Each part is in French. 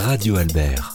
Radio Albert.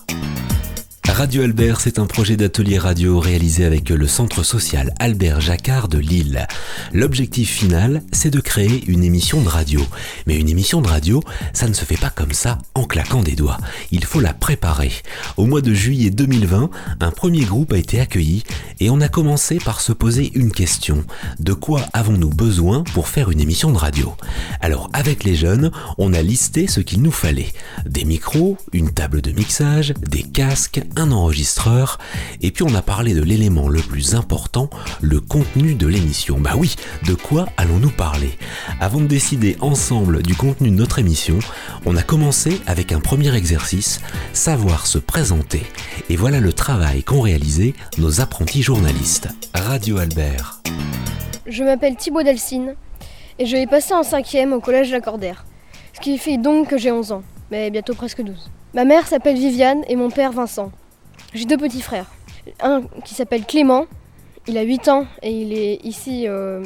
Radio Albert, c'est un projet d'atelier radio réalisé avec le centre social Albert Jacquard de Lille. L'objectif final, c'est de créer une émission de radio. Mais une émission de radio, ça ne se fait pas comme ça, en claquant des doigts. Il faut la préparer. Au mois de juillet 2020, un premier groupe a été accueilli et on a commencé par se poser une question. De quoi avons-nous besoin pour faire une émission de radio ? Alors, avec les jeunes, on a listé ce qu'il nous fallait. Des micros, une table de mixage, des casques, un enregistreur, et puis on a parlé de l'élément le plus important, le contenu de l'émission. Bah oui, de quoi allons-nous parler ? Avant de décider ensemble du contenu de notre émission, on a commencé avec un premier exercice, savoir se présenter. Et voilà le travail qu'ont réalisé nos apprentis journalistes. Radio Albert. Je m'appelle Thibaut Delcine et je vais passer en 5e au collège Lacordaire. Ce qui fait donc que j'ai 11 ans, mais bientôt presque 12. Ma mère s'appelle Viviane et mon père Vincent. J'ai 2 petits frères. Un qui s'appelle Clément, il a 8 ans et il est ici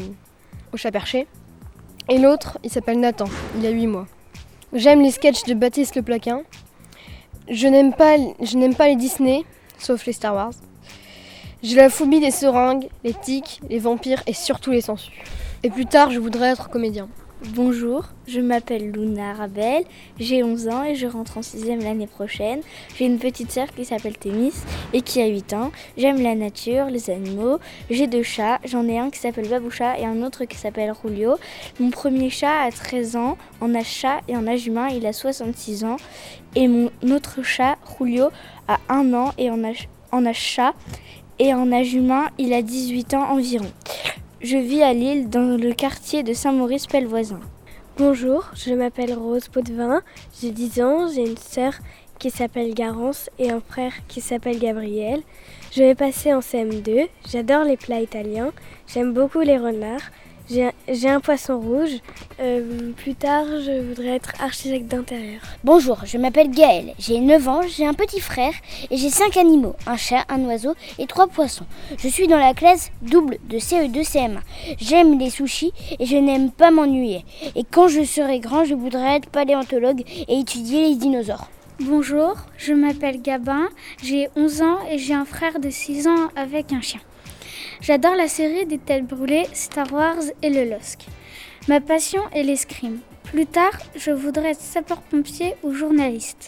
au Chat-Perché. Et l'autre, il s'appelle Nathan, il a 8 mois. J'aime les sketchs de Baptiste Le Plaquin. Je n'aime pas les Disney, sauf les Star Wars. J'ai la phobie des seringues, les tiques, les vampires et surtout les sangsues. Et plus tard, je voudrais être comédien. Bonjour, je m'appelle Luna Rabel, j'ai 11 ans et je rentre en 6e l'année prochaine. J'ai une petite sœur qui s'appelle Thémis et qui a 8 ans. J'aime la nature, les animaux. J'ai 2 chats, j'en ai un qui s'appelle Baboucha et un autre qui s'appelle Julio. Mon premier chat a 13 ans, en âge chat et en âge humain il a 66 ans. Et mon autre chat, Julio, a 1 an et en âge chat et en âge humain il a 18 ans environ. Je vis à Lille, dans le quartier de Saint-Maurice-Pelvoisin. Bonjour, je m'appelle Rose Potvin, j'ai 10 ans, j'ai une sœur qui s'appelle Garance et un frère qui s'appelle Gabriel. Je vais passer en CM2, j'adore les plats italiens, j'aime beaucoup les renards, j'ai un poisson rouge. Plus tard, je voudrais être architecte d'intérieur. Bonjour, je m'appelle Gaëlle, j'ai 9 ans, j'ai un petit frère et j'ai 5 animaux, un chat, un oiseau et 3 poissons. Je suis dans la classe double de CE2-CM1. J'aime les sushis et je n'aime pas m'ennuyer. Et quand je serai grand, je voudrais être paléontologue et étudier les dinosaures. Bonjour, je m'appelle Gabin, j'ai 11 ans et j'ai un frère de 6 ans avec un chien. J'adore la série des têtes brûlées, Star Wars et le LOSC. Ma passion est l'escrime. Plus tard, je voudrais être sapeur-pompier ou journaliste.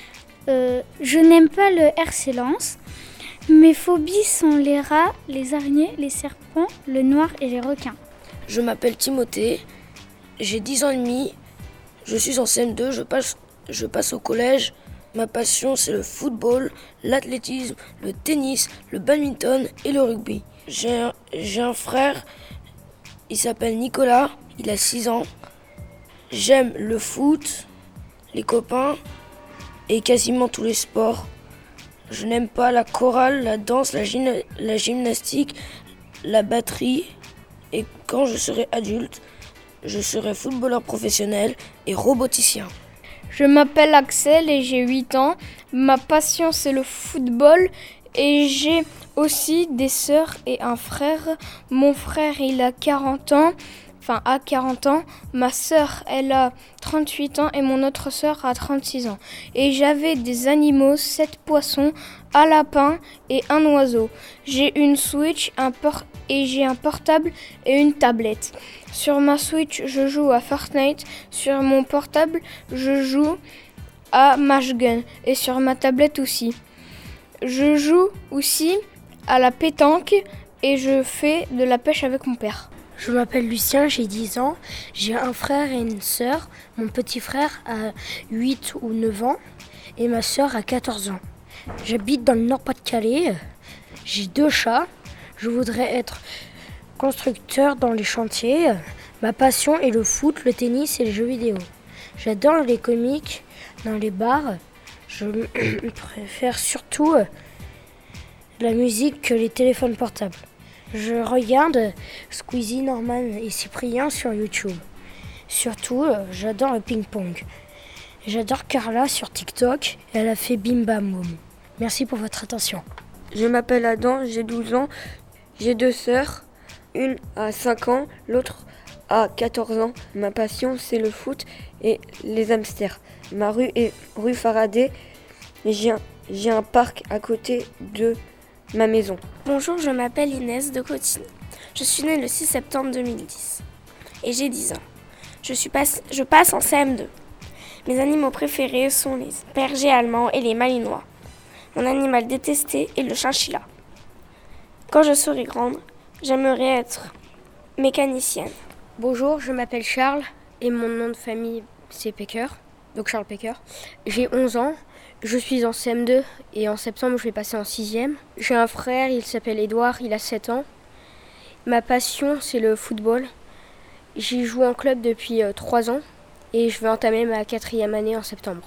Je n'aime pas le RC-Lance. Mes phobies sont les rats, les araignées, les serpents, le noir et les requins. Je m'appelle Timothée, j'ai 10 ans et demi, je suis en CM2, je passe au collège. Ma passion, c'est le football, l'athlétisme, le tennis, le badminton et le rugby. J'ai un frère, il s'appelle Nicolas, il a 6 ans. J'aime le foot, les copains et quasiment tous les sports. Je n'aime pas la chorale, la danse, la gymnastique, la batterie. Et quand je serai adulte, je serai footballeur professionnel et roboticien. Je m'appelle Axel et j'ai 8 ans. Ma passion, c'est le football et j'ai aussi des sœurs et un frère. Mon frère, il a 40 ans. À 40 ans, ma sœur, elle a 38 ans et mon autre sœur a 36 ans. Et j'avais des animaux, 7 poissons, un lapin et un oiseau. J'ai une Switch et j'ai un portable et une tablette. Sur ma Switch, je joue à Fortnite. Sur mon portable, je joue à Match Gun et sur ma tablette aussi. Je joue aussi à la pétanque et je fais de la pêche avec mon père. Je m'appelle Lucien, j'ai 10 ans, j'ai un frère et une sœur. Mon petit frère a 8 ou 9 ans et ma sœur a 14 ans. J'habite dans le Nord-Pas-de-Calais, j'ai 2 chats. Je voudrais être constructeur dans les chantiers. Ma passion est le foot, le tennis et les jeux vidéo. J'adore les comics dans les bars. Je préfère surtout la musique que les téléphones portables. Je regarde Squeezie, Norman et Cyprien sur YouTube. Surtout, j'adore le ping-pong. J'adore Carla sur TikTok. Elle a fait Bim Bam Boum. Merci pour votre attention. Je m'appelle Adam, j'ai 12 ans. J'ai 2 sœurs. Une a 5 ans, l'autre a 14 ans. Ma passion, c'est le foot et les hamsters. Ma rue est rue Faraday mais j'ai un parc à côté de ma maison. Bonjour, je m'appelle Inès de Cotigny. Je suis née le 6 septembre 2010 et j'ai 10 ans. Je passe en CM2. Mes animaux préférés sont les bergers allemands et les malinois. Mon animal détesté est le chinchilla. Quand je serai grande, j'aimerais être mécanicienne. Bonjour, je m'appelle Charles et mon nom de famille c'est Pecker, donc Charles Pecker. J'ai 11 ans, je suis en CM2 et en septembre je vais passer en 6e. J'ai un frère, il s'appelle Édouard, il a 7 ans. Ma passion c'est le football. J'y joue en club depuis 3 ans et je vais entamer ma 4e année en septembre.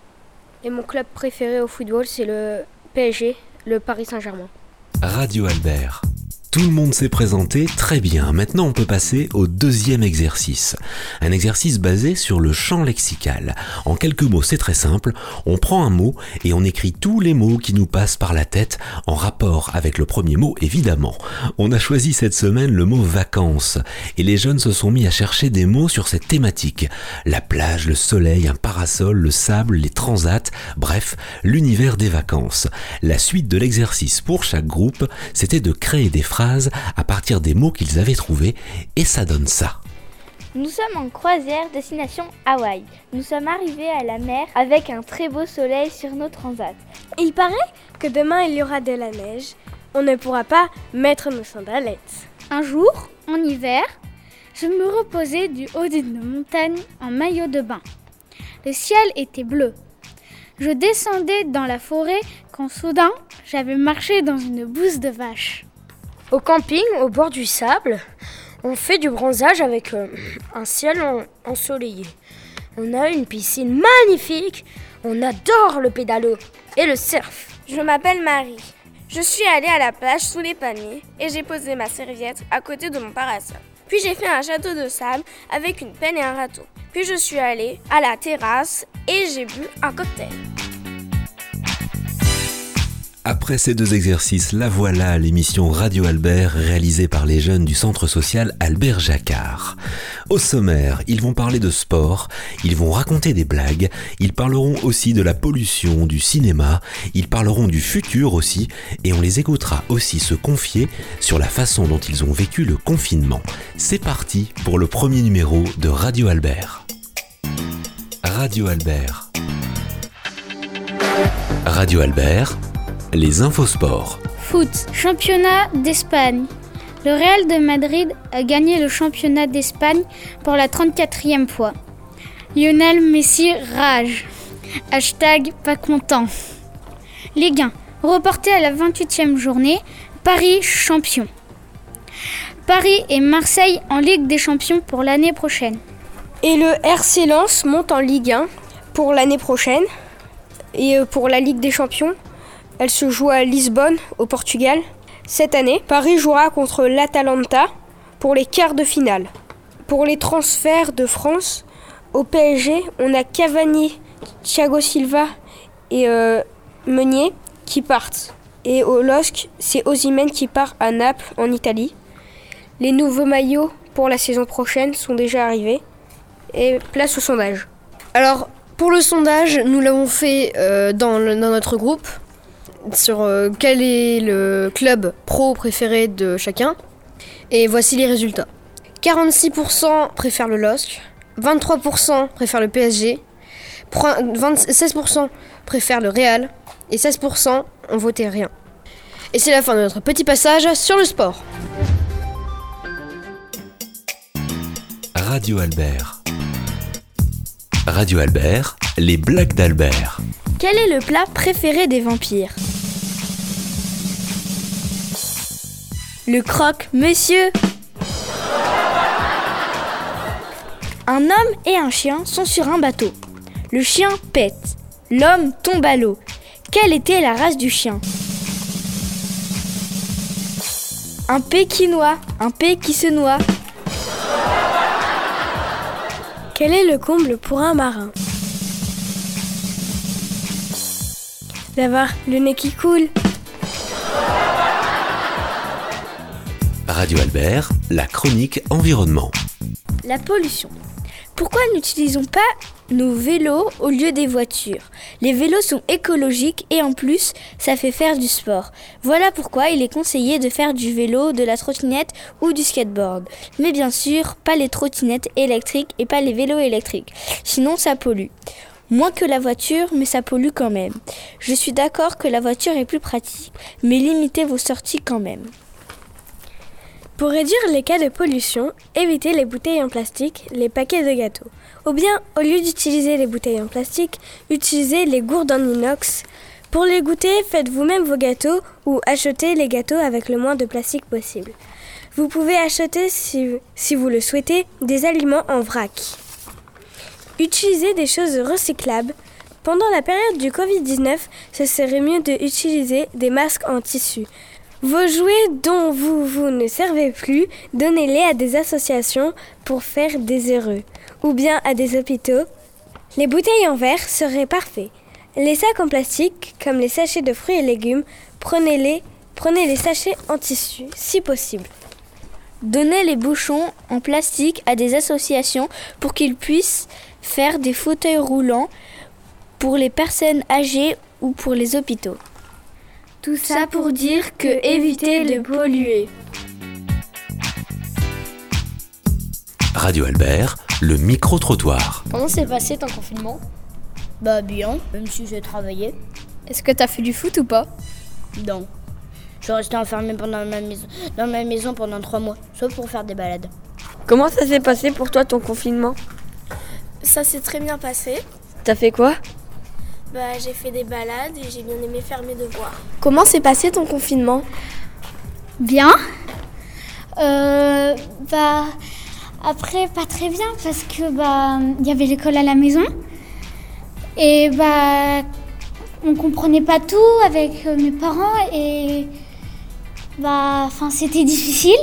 Et mon club préféré au football c'est le PSG, le Paris Saint-Germain. Radio Albert. Tout le monde s'est présenté, très bien. Maintenant, on peut passer au deuxième exercice. Un exercice basé sur le champ lexical. En quelques mots, c'est très simple. On prend un mot et on écrit tous les mots qui nous passent par la tête en rapport avec le premier mot, évidemment. On a choisi cette semaine le mot vacances et les jeunes se sont mis à chercher des mots sur cette thématique. La plage, le soleil, un parasol, le sable, les transats, bref, l'univers des vacances. La suite de l'exercice pour chaque groupe, c'était de créer des phrases à partir des mots qu'ils avaient trouvés et ça donne ça. Nous sommes en croisière destination Hawaï. Nous sommes arrivés à la mer avec un très beau soleil sur nos transats. Il paraît que demain il y aura de la neige. On ne pourra pas mettre nos sandalettes. Un jour, en hiver, je me reposais du haut d'une montagne en maillot de bain. Le ciel était bleu. Je descendais dans la forêt quand soudain, j'avais marché dans une bouse de vache. Au camping, au bord du sable, on fait du bronzage avec un ciel ensoleillé. On a une piscine magnifique, on adore le pédalo et le surf. Je m'appelle Marie. Je suis allée à la plage sous les palmiers et j'ai posé ma serviette à côté de mon parasol. Puis j'ai fait un château de sable avec une pelle et un râteau. Puis je suis allée à la terrasse et j'ai bu un cocktail. Après ces deux exercices, la voilà l'émission Radio Albert réalisée par les jeunes du centre social Albert Jacquard. Au sommaire, ils vont parler de sport, ils vont raconter des blagues, ils parleront aussi de la pollution, du cinéma, ils parleront du futur aussi et on les écoutera aussi se confier sur la façon dont ils ont vécu le confinement. C'est parti pour le premier numéro de Radio Albert. Radio Albert. Radio Albert. Les infosports. Foot, championnat d'Espagne. Le Real de Madrid a gagné le championnat d'Espagne pour la 34e fois. Lionel Messi rage. Hashtag pas content. Ligue 1, reporté à la 28e journée, Paris champion. Paris et Marseille en Ligue des Champions pour l'année prochaine. Et le RC Lens monte en Ligue 1 pour l'année prochaine. Et pour la Ligue des Champions, elle se joue à Lisbonne, au Portugal. Cette année, Paris jouera contre l'Atalanta pour les quarts de finale. Pour les transferts de France, au PSG, on a Cavani, Thiago Silva et Meunier qui partent. Et au LOSC, c'est Osimhen qui part à Naples, en Italie. Les nouveaux maillots pour la saison prochaine sont déjà arrivés. Et place au sondage. Alors, pour le sondage, nous l'avons fait dans notre groupe sur quel est le club pro préféré de chacun. Et voici les résultats. 46% préfèrent le LOSC, 23% préfèrent le PSG, 16% préfèrent le Real et 16% ont voté rien. Et c'est la fin de notre petit passage sur le sport. Radio Albert. Radio Albert, les blagues d'Albert. Quel est le plat préféré des vampires ? Le croque-monsieur. Un homme et un chien sont sur un bateau. Le chien pète. L'homme tombe à l'eau. Quelle était la race du chien ? Un pékinois. Un pé qui se noie. Quel est le comble pour un marin ? D'avoir le nez qui coule. Radio Albert, la chronique environnement. La pollution. Pourquoi n'utilisons pas nos vélos au lieu des voitures. Les vélos sont écologiques et en plus, ça fait faire du sport. Voilà pourquoi il est conseillé de faire du vélo, de la trottinette ou du skateboard. Mais bien sûr, pas les trottinettes électriques et pas les vélos électriques. Sinon, ça pollue. Moins que la voiture, mais ça pollue quand même. Je suis d'accord que la voiture est plus pratique, mais limitez vos sorties quand même. Pour réduire les cas de pollution, évitez les bouteilles en plastique, les paquets de gâteaux. Ou bien, au lieu d'utiliser les bouteilles en plastique, utilisez les gourdes en inox. Pour les goûter, faites vous-même vos gâteaux ou achetez les gâteaux avec le moins de plastique possible. Vous pouvez acheter, si vous le souhaitez, des aliments en vrac. Utilisez des choses recyclables. Pendant la période du Covid-19, ce serait mieux d'utiliser des masques en tissu. Vos jouets dont vous ne servez plus, donnez-les à des associations pour faire des heureux, ou bien à des hôpitaux. Les bouteilles en verre seraient parfaits. Les sacs en plastique, comme les sachets de fruits et légumes, prenez les sachets en tissu, si possible. Donnez les bouchons en plastique à des associations pour qu'ils puissent faire des fauteuils roulants pour les personnes âgées ou pour les hôpitaux. Tout ça pour dire que évitez de polluer. Radio Albert, le micro-trottoir. Comment s'est passé ton confinement ? Bah bien, même si j'ai travaillé. Est-ce que t'as fait du foot ou pas ? Non. Je suis restée enfermée dans ma maison pendant 3 mois, sauf pour faire des balades. Comment ça s'est passé pour toi ton confinement ? Ça s'est très bien passé. T'as fait quoi ? J'ai fait des balades et j'ai bien aimé faire mes devoirs. Comment s'est passé ton confinement ? Bien. Après, pas très bien parce que y avait l'école à la maison. Et on comprenait pas tout avec mes parents et c'était difficile.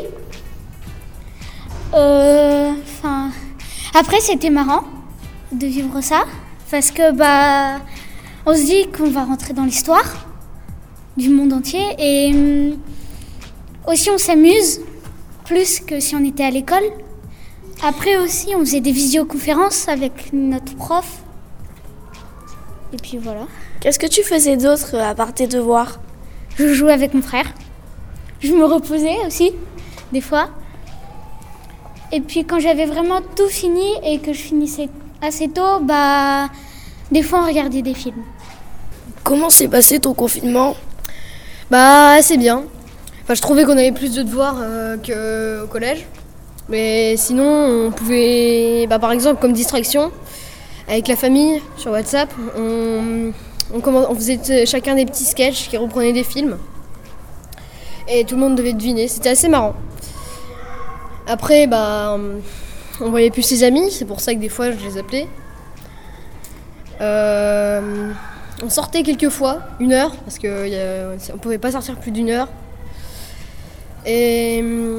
Après c'était marrant de vivre ça parce que on se dit qu'on va rentrer dans l'histoire du monde entier et aussi on s'amuse plus que si on était à l'école. Après aussi on faisait des visioconférences avec notre prof. Et puis voilà. Qu'est-ce que tu faisais d'autre à part tes devoirs ? Je jouais avec mon frère. Je me reposais aussi, des fois. Et puis quand j'avais vraiment tout fini et que je finissais assez tôt, des fois on regardait des films. Comment s'est passé ton confinement ? Assez bien. Je trouvais qu'on avait plus de devoirs qu'au collège. Mais sinon, on pouvait, par exemple, comme distraction, avec la famille sur WhatsApp, on faisait chacun des petits sketchs qui reprenaient des films. Et tout le monde devait deviner. C'était assez marrant. Après, on voyait plus ses amis. C'est pour ça que des fois, je les appelais. On sortait quelques fois, 1 heure, parce qu'on pouvait pas sortir plus d'1 heure. Et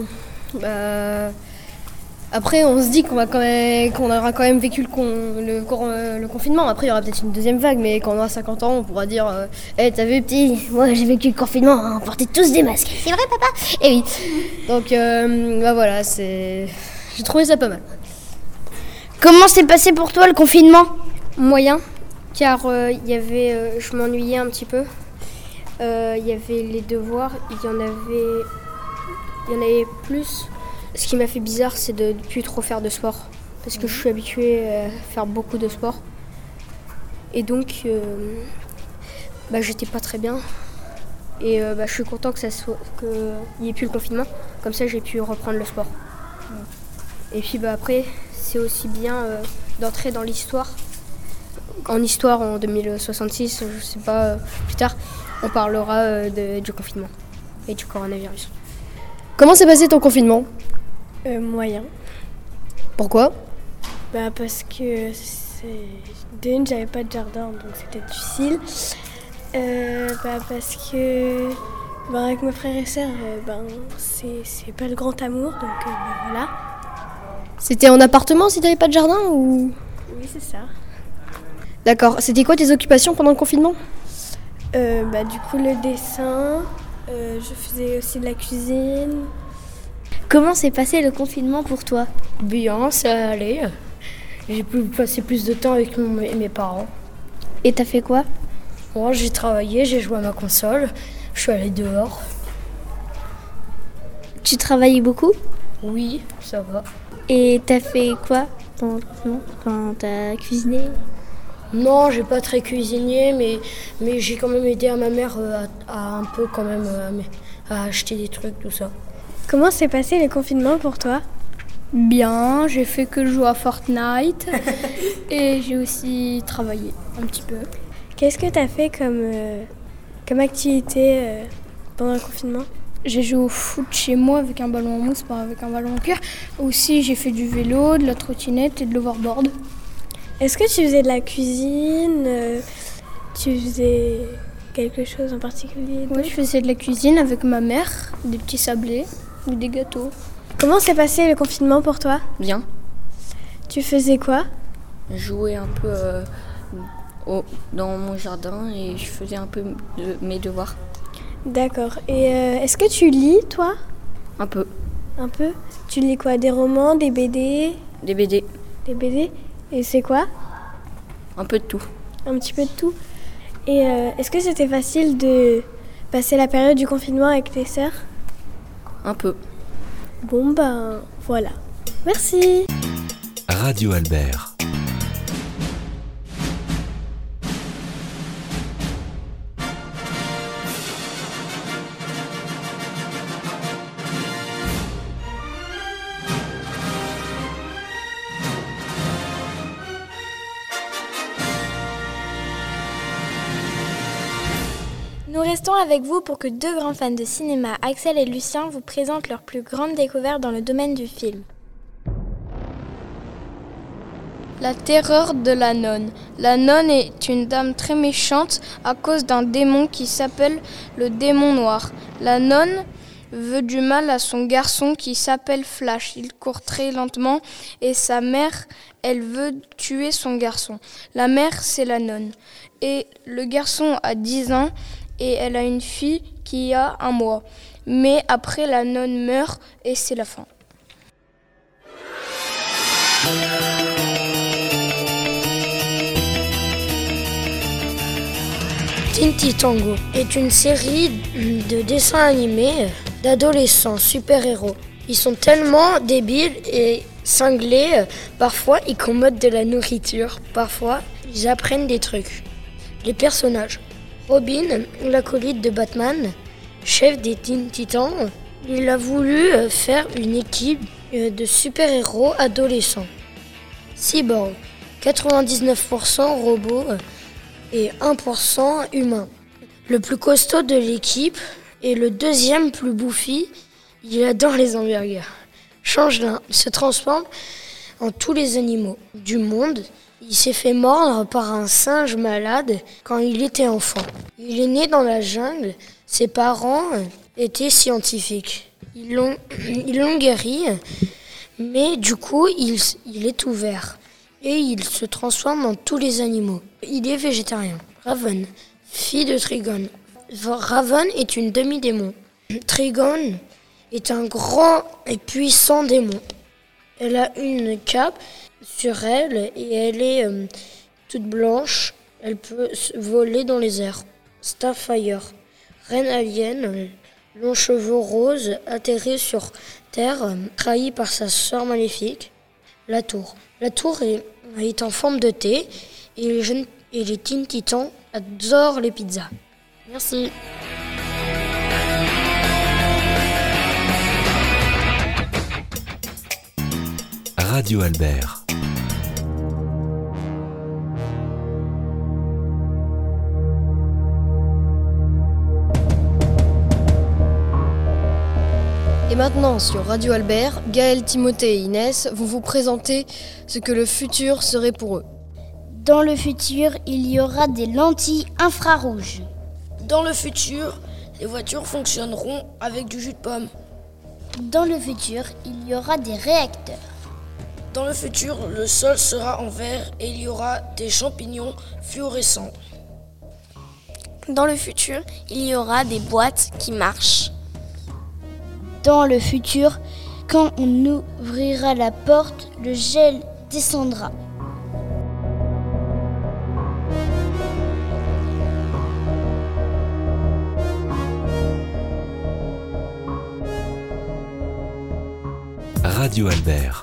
après, on se dit qu'on aura quand même vécu le confinement. Après, il y aura peut-être une deuxième vague, mais quand on aura 50 ans, on pourra dire t'as vu, petit, moi j'ai vécu le confinement, on portait tous des masques. C'est vrai, papa ? Eh oui. Donc, voilà, j'ai trouvé ça pas mal. Comment s'est passé pour toi le confinement ? Moyen, car je m'ennuyais un petit peu. Il y avait les devoirs, il y en avait plus. Ce qui m'a fait bizarre, c'est de ne plus trop faire de sport. Parce que je suis habituée à faire beaucoup de sport. Et donc, j'étais pas très bien. Et je suis content qu'il n'y ait plus le confinement. Comme ça, j'ai pu reprendre le sport. Et puis après, c'est aussi bien d'entrer dans l'histoire. En histoire, en 2066, je sais pas, plus tard, on parlera du confinement et du coronavirus. Comment s'est passé ton confinement ? Moyen. Pourquoi ? Parce que j'avais pas de jardin, donc c'était difficile. Parce que avec mes frères et sœurs, c'est pas le grand amour, donc voilà. C'était en appartement si t'avais pas de jardin ou ? Oui, c'est ça. D'accord. C'était quoi tes occupations pendant le confinement ? Du coup, le dessin, je faisais aussi de la cuisine. Comment s'est passé le confinement pour toi ? Bien, ça allait. J'ai pu passer plus de temps avec mes parents. Et t'as fait quoi? Moi, j'ai travaillé, j'ai joué à ma console, je suis allée dehors. Tu travaillais beaucoup? Oui, ça va. Et t'as fait quoi pendant le confinement? Enfin, t'as cuisiné? Non, j'ai pas très cuisiné, mais j'ai quand même aidé à ma mère à un peu quand même à acheter des trucs, tout ça. Comment s'est passé le confinement pour toi? Bien, j'ai fait que jouer à Fortnite et j'ai aussi travaillé un petit peu. Qu'est-ce que t'as fait comme activité pendant le confinement? J'ai joué au foot chez moi avec un ballon en mousse, pas avec un ballon en cuir. Aussi, j'ai fait du vélo, de la trottinette et de l'overboard. Est-ce que tu faisais de la cuisine? Tu faisais quelque chose en particulier? Oui, je faisais de la cuisine avec ma mère, des petits sablés ou des gâteaux. Comment s'est passé le confinement pour toi? Bien. Tu faisais quoi? Jouer un peu dans mon jardin et je faisais un peu mes devoirs. D'accord. Et est-ce que tu lis, toi? Un peu. Un peu? Tu lis quoi? Des romans, des BD? Des BD. Des BD? Et c'est quoi? Un peu de tout. Un petit peu de tout. Et est-ce que c'était facile de passer la période du confinement avec tes sœurs? Un peu. Bon ben, voilà. Merci. Radio Albert. Nous restons avec vous pour que deux grands fans de cinéma, Axel et Lucien, vous présentent leur plus grande découverte dans le domaine du film. La terreur de la nonne. La nonne est une dame très méchante à cause d'un démon qui s'appelle le démon noir. La nonne veut du mal à son garçon qui s'appelle Flash. Il court très lentement et sa mère, elle veut tuer son garçon. La mère, c'est la nonne. Et le garçon a 10 ans et elle a une fille qui a 1 mois. Mais après, la nonne meurt et c'est la fin. Tinti Tango est une série de dessins animés d'adolescents super-héros. Ils sont tellement débiles et cinglés, parfois ils commodent de la nourriture, parfois ils apprennent des trucs. Les personnages. Robin, l'acolyte de Batman, chef des Teen Titans, il a voulu faire une équipe de super-héros adolescents. Cyborg, 99% robots et 1% humain. Le plus costaud de l'équipe et le deuxième plus bouffi, il adore les hamburgers. Changelin se transforme en tous les animaux du monde. Il s'est fait mordre par un singe malade quand il était enfant. Il est né dans la jungle. Ses parents étaient scientifiques. Ils l'ont guéri, mais du coup, il est ouvert. Et il se transforme en tous les animaux. Il est végétarien. Raven, fille de Trigon. Raven est une demi-démon. Trigon est un grand et puissant démon. Elle a une cape sur elle et elle est toute blanche. Elle peut voler dans les airs. Starfire, reine alien, longs cheveux roses, atterrit sur Terre, trahi par sa sœur maléfique, la Tour. La Tour est en forme de T et les Teen Titans adorent les pizzas. Merci. Radio Albert. Et maintenant, sur Radio Albert, Gaël, Timothée et Inès vont vous présenter ce que le futur serait pour eux. Dans le futur, il y aura des lentilles infrarouges. Dans le futur, les voitures fonctionneront avec du jus de pomme. Dans le futur, il y aura des réacteurs. Dans le futur, le sol sera en verre et il y aura des champignons fluorescents. Dans le futur, il y aura des boîtes qui marchent. Dans le futur, quand on ouvrira la porte, le gel descendra. Radio Albert.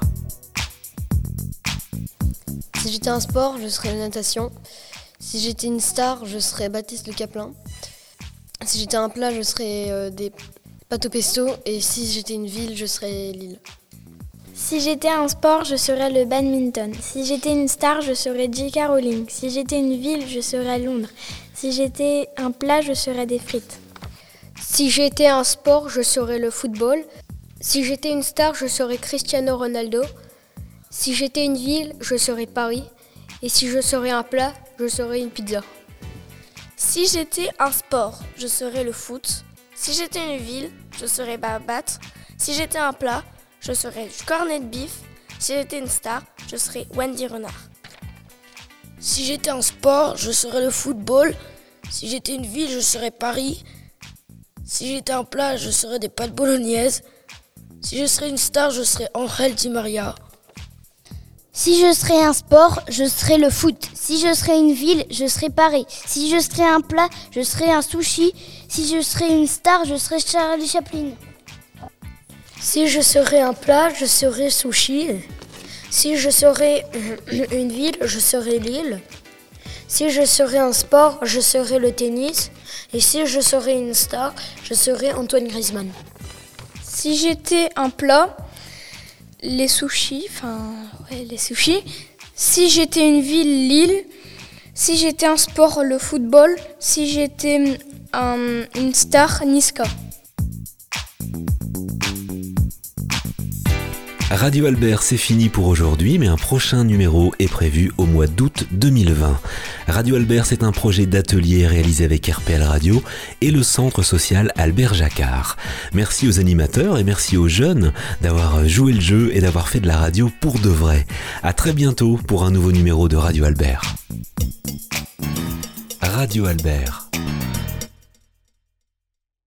Si j'étais un sport, je serais la natation. Si j'étais une star, je serais Baptiste Le Caplin. Si j'étais un plat, je serais des pâtes au pesto. Et si j'étais une ville, je serais Lille. Si j'étais un sport, je serais le badminton. Si j'étais une star, je serais J.K. Rowling. Si j'étais une ville, je serais Londres. Si j'étais un plat, je serais des frites. Si j'étais un sport, je serais le football. Si j'étais une star, je serais Cristiano Ronaldo. Si j'étais une ville, je serais Paris. Et si je serais un plat, je serais une pizza. Si j'étais un sport, je serais le foot. Si j'étais une ville, je serais Barabat. Si j'étais un plat, je serais du cornet de bif. Si j'étais une star, je serais Wendy Renard. Si j'étais un sport, je serais le football. Si j'étais une ville, je serais Paris. Si j'étais un plat, je serais des pâtes bolognaises. Si je serais une star, je serais Angel Di Maria. Si je serais un sport, je serais le foot. Si je serais une ville, je serais Paris. Si je serais un plat, je serais un sushi. Si je serais une star, je serais Charlie Chaplin. Si je serais un plat, je serais sushi. Si je serais une ville, je serais Lille. Si je serais un sport, je serais le tennis. Et si je serais une star, je serais Antoine Griezmann. Si j'étais un plat, les sushis. Si j'étais une ville, Lille. Si j'étais un sport, le football. Si j'étais une star, Niska. Radio Albert, c'est fini pour aujourd'hui, mais un prochain numéro est prévu au mois d'août 2020. Radio Albert, c'est un projet d'atelier réalisé avec RPL Radio et le centre social Albert Jacquard. Merci aux animateurs et merci aux jeunes d'avoir joué le jeu et d'avoir fait de la radio pour de vrai. À très bientôt pour un nouveau numéro de Radio Albert. Radio Albert.